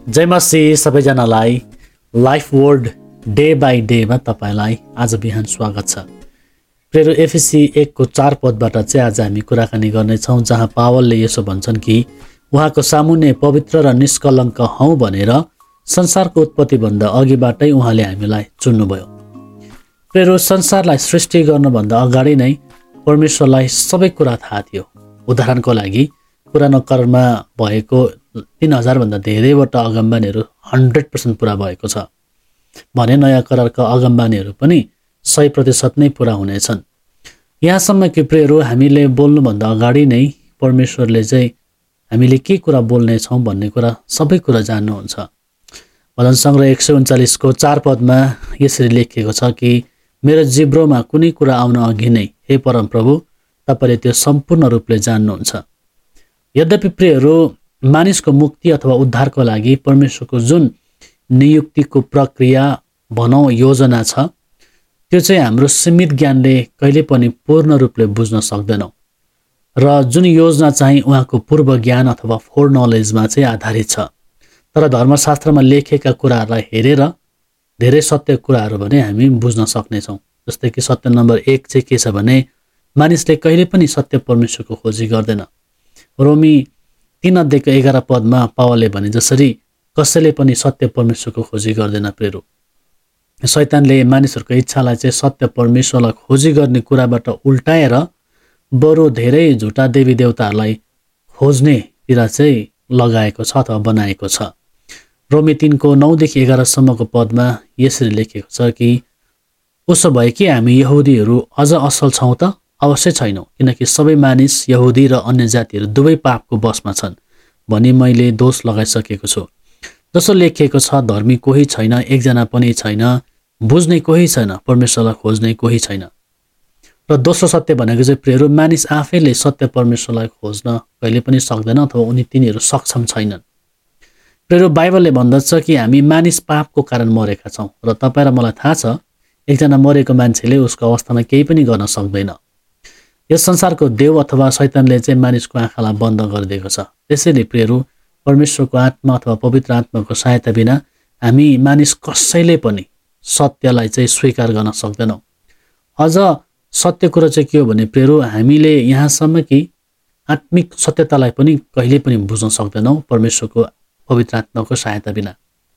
जय मसीह सबैजनालाई life word day by डेमा तपाईँलाई आज बिहान स्वागत छ। प्रेरो एफएसी 1:4 पदबाट चाहिँ आज हामी कुराकानी गर्नेछौँ, जहाँ पावलले यसो भन्छन् कि उहाँको सामुन्ने पवित्र र निष्कलङ्क हौँ भनेर संसारको उत्पत्तिभन्दा अघिबाटै उहाँले हामीलाई चुन्नुभयो। प्रेरो संसारलाई सृष्टि गर्नुभन्दा अगाडि नै परमेश्वरलाई सबै कुरा थाहा थियो। उदाहरणको लागि पुरानो करारमा भएको 3000 भन्दा धेरैवटा अगमबानीहरू 100% पुरा भएको छ भने नयाँ करारका अगमबानीहरू पनि 100% नै पुरा हुनेछन्। यहाँसम्म कि प्रेरो हामीले बोल्नुभन्दा अगाडि नै परमेश्वरले चाहिँ हामीले के कुरा बोल्नेछौँ भन्ने कुरा सबै कुरा जान्नुहुन्छ। भजन सङ्ग्रह 139:4 पदमा यसरी लेखिएको छ कि मेरो जिब्रोमा कुनै कुरा आउन अघि नै हे परमप्रभु तपाईँले त्यो सम्पूर्ण रूपले जान्नुहुन्छ। यद्यपि प्रियहरू, मानिसको मुक्ति अथवा उद्धारको लागि परमेश्वरको जुन नियुक्तिको प्रक्रिया भनौँ योजना छ, त्यो चाहिँ हाम्रो सीमित ज्ञानले कहिले पनि पूर्ण रूपले बुझ्न सक्दैनौँ र जुन योजना चाहिँ उहाँको पूर्व ज्ञान अथवा फोर नलेजमा चाहिँ आधारित छ। तर धर्मशास्त्रमा लेखेका कुराहरूलाई हेरेर धेरै सत्य कुराहरू भने हामी बुझ्न सक्नेछौँ। जस्तै कि सत्य नम्बर 1 चाहिँ के छ भने मानिसले कहिले पनि सत्य परमेश्वरको खोजी गर्दैन। रोमी 3:11 पदमा पावलले भने जसरी कसैले पनि सत्य परमेश्वरको खोजी गर्दैन। प्रेरो शैतानले मानिसहरूको इच्छालाई चाहिँ सत्य परमेश्वरलाई खोजी गर्ने कुराबाट उल्टाएर बरु धेरै झुटा देवी देवताहरूलाई खोज्नेतिर चाहिँ लगाएको छ अथवा बनाएको छ। रोमी 3:9-11 सम्मको पदमा यसरी लेखेको छ कि उसो भए कि हामी यहुदीहरू अझ असल छौँ त? अवश्य छैनौँ, किनकि सबै मानिस यहुदी र अन्य जातिहरू दुवै पापको बसमा छन् भनी मैले दोष लगाइसकेको छु। जसो लेखिएको छ, धर्मी कोही छैन, एकजना पनि छैन, बुझ्ने कोही छैन, परमेश्वरलाई खोज्ने कोही छैन। र दोस्रो सत्य भनेको चाहिँ प्रेरो मानिस आफैले सत्य परमेश्वरलाई खोज्न कहिले पनि सक्दैन अथवा तिनीहरू सक्षम छैनन्। प्रेरो बाइबलले भन्दछ कि हामी मानिस पापको कारण मरेका छौँ र तपाईँ र मलाई थाहा छ एकजना मरेको मान्छेले उसको अवस्थामा केही पनि गर्न सक्दैन। यस संसारको देव अथवा शैतानले चाहिँ मानिसको आँखालाई बन्द गरिदिएको छ। त्यसैले प्रियहरू, परमेश्वरको आत्मा अथवा पवित्र आत्माको सहायता बिना हामी मानिस कसैले पनि सत्यलाई चाहिँ स्वीकार गर्न सक्दैनौँ। अझ सत्य कुरा चाहिँ के हो भने प्रियहरू, हामीले यहाँसम्म कि आत्मिक सत्यतालाई पनि कहिले पनि बुझ्न सक्दैनौँ परमेश्वरको पवित्र आत्माको सहायता बिना।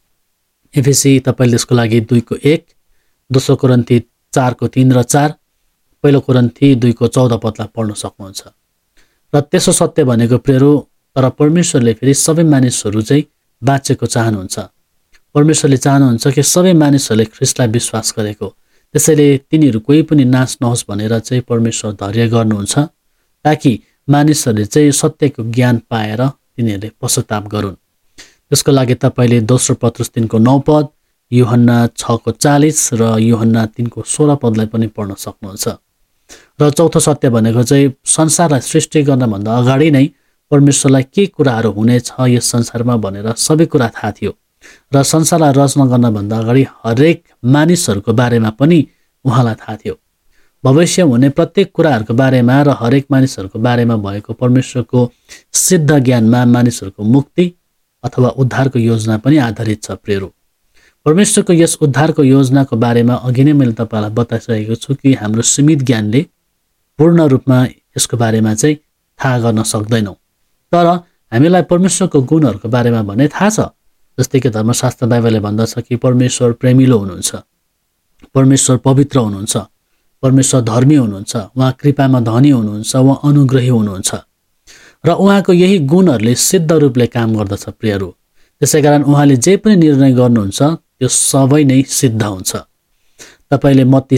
एफएसी तपाईँले यसको लागि 2:1, 2 कोरिन्थी 4:3 र 4, 1 कोरिन्थी 2:14 पदलाई पढ्न सक्नुहुन्छ। र त्यसो सत्य भनेको प्रेरो, तर परमेश्वरले फेरि सबै मानिसहरू चाहिँ बाँचेको चाहनुहुन्छ। परमेश्वरले चाहनुहुन्छ कि सबै मानिसहरूले ख्रीष्टलाई विश्वास गरेको, त्यसैले तिनीहरू कोही पनि नाश नहोस् भनेर चाहिँ परमेश्वर धैर्य गर्नुहुन्छ, ताकि मानिसहरूले चाहिँ सत्यको ज्ञान पाएर तिनीहरूले पश्चाताप गरून्। त्यसको लागि तपाईँले 2 पत्रुस 3:9 पद, यूहन्ना 6:40 र यूहन्ना 3:16 पदलाई पनि पढ्न सक्नुहुन्छ। र चौथो सत्य भनेको चाहिँ संसारलाई सृष्टि गर्नभन्दा अगाडि नै परमेश्वरलाई के कुराहरू हुनेछ यस संसारमा भनेर सबै कुरा थाहा थियो र संसारलाई रचना गर्नभन्दा अगाडि हरेक मानिसहरूको बारेमा पनि उहाँलाई थाहा थियो। भविष्य हुने प्रत्येक कुराहरूको बारेमा र हरेक मानिसहरूको बारेमा भएको परमेश्वरको सिद्ध ज्ञानमा मानिसहरूको मुक्ति अथवा उद्धारको योजना पनि आधारित छ। प्रेरो परमेश्वरको यस उद्धारको योजनाको बारेमा अघि नै मैले तपाईँलाई बताइसकेको छु कि हाम्रो सीमित ज्ञानले पूर्ण रूपमा यसको बारेमा चाहिँ थाहा गर्न सक्दैनौँ। तर हामीलाई परमेश्वरको गुणहरूको बारेमा भने थाहा छ। जस्तै कि धर्मशास्त्र बाइबलले भन्दछ कि परमेश्वर प्रेमिलो हुनुहुन्छ, परमेश्वर पवित्र हुनुहुन्छ, परमेश्वर धर्मी हुनुहुन्छ, उहाँ कृपामा धनी हुनुहुन्छ, उहाँ अनुग्रही हुनुहुन्छ र उहाँको यही गुणहरूले सिद्ध रूपले काम गर्दछ। प्रियहरू, त्यसै कारण उहाँले जे पनि निर्णय गर्नुहुन्छ त्यो सबै नै सिद्ध हुन्छ। तपाईँले मत्ती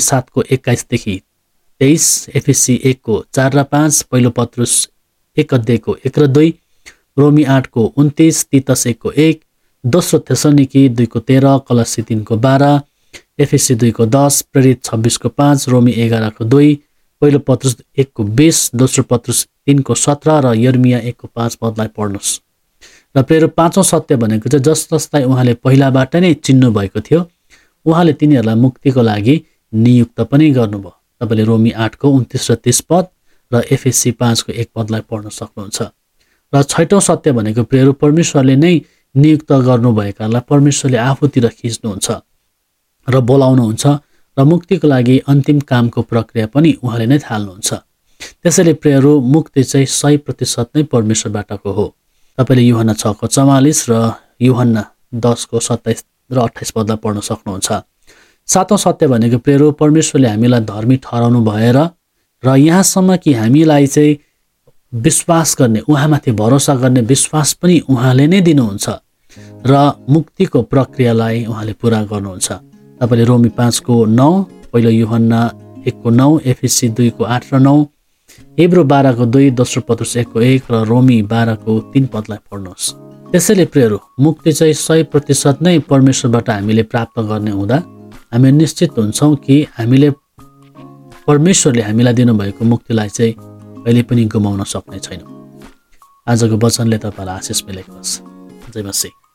7:21-23, एफएसी 1:4 र 5, 1 पत्रुस 1:1 र 2, रोमी 8:29, तीतस 1:1, 2 थेसलोनिकी 2:13, कलसी 3:12, एफएसी 2:10, प्रेरित 26:5, रोमी 11:2, 1 पत्रुस 1:20, 2 पत्रुस 3:17 र यर्मिया 1:5 पदलाई पढ्नुहोस्। र प्रेरो पाँचौँ सत्य भनेको चाहिँ जस जसलाई उहाँले पहिलाबाट नै चिन्नु भएको थियो उहाँले तिनीहरूलाई मुक्तिको लागि नियुक्त पनि गर्नुभयो। तपाईँले रोमी 8:29 र 30 पद र एफएसी 5:1 पदलाई पढ्न सक्नुहुन्छ। र छैटौं सत्य भनेको प्रियहरू परमेश्वरले नै नियुक्त गर्नुभएकालाई परमेश्वरले आफूतिर खिच्नुहुन्छ र बोलाउनुहुन्छ र मुक्तिको लागि अन्तिम कामको प्रक्रिया पनि उहाँले नै थाल्नुहुन्छ। त्यसैले प्रियहरू, मुक्ति चाहिँ 100% नै परमेश्वरबाटको हो। तपाईँले यूहन्ना 6:44 र यूहन्ना 10:27 र 28 पदलाई पढ्न सक्नुहुन्छ। सातौं सत्य भनेको प्रियहरू, परमेश्वरले हामीलाई धर्मी ठहराउनु भएर र यहाँसम्म कि हामीलाई चाहिँ विश्वास गर्ने, उहाँमाथि भरोसा गर्ने विश्वास पनि उहाँले नै दिनुहुन्छ र मुक्तिको प्रक्रियालाई उहाँले पुरा गर्नुहुन्छ। तपाईँले रोमी 5:9, पहिलो यूहन्ना 1:9, एफएसी 2:8 र 9, हिब्रू 12:2, दोस्रो पत्रुस 1:1 र रोमी 12:3 पदलाई पढ्नुहोस्। त्यसैले प्रियहरू, मुक्ति चाहिँ 100% नै परमेश्वरबाट हामीले प्राप्त गर्ने हुँदा हामी निश्चित हुन्छौँ कि हामीले परमेश्वरले हामीलाई दिनुभएको मुक्तिलाई चाहिँ कहिले पनि गुमाउन सक्ने छैनौँ। आजको वचनले तपाईँलाई आशिष मिलेको होस्। जय मसीह।